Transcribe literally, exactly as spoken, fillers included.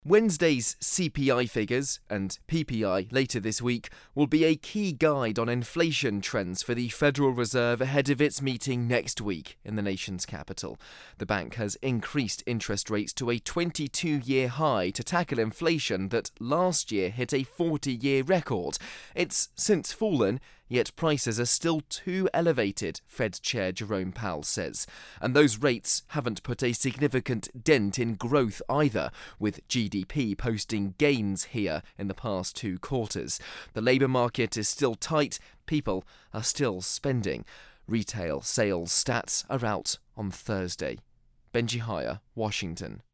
Wednesday's C P I figures and P P I later this week will be a key guide on inflation trends for the Federal Reserve ahead of its meeting next week in the nation's capital. The bank has increased interest rates to a twenty-two-year high to tackle inflation that last year hit a forty-year record. It's since fallen, yet prices are still too elevated, Fed Chair Jerome Powell says. And those rates haven't put a significant dent in growth either, with G D P posting gains here in the past two quarters. The labour market is still tight, people are still spending. Retail sales stats are out on Thursday. Benji Hire, Washington.